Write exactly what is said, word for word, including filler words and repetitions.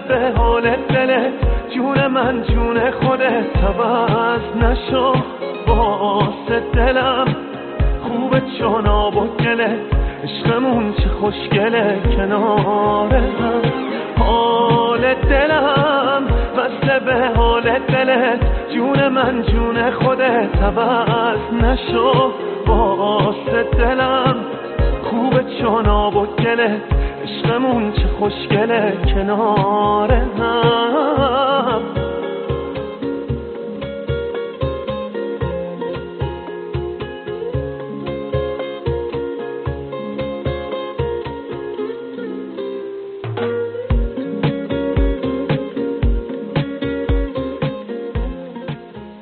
به حال دلت جون من جون خودت عوض نشو واسه دلم خوبه چون آب و گله عشقمون چه خوشگله کنار هم حال دلم وصله به حال دلت جون من جون خودت عوض نشو واسه دلم خوبه چون آب و گله عشقمون چه خوشگله کنار هم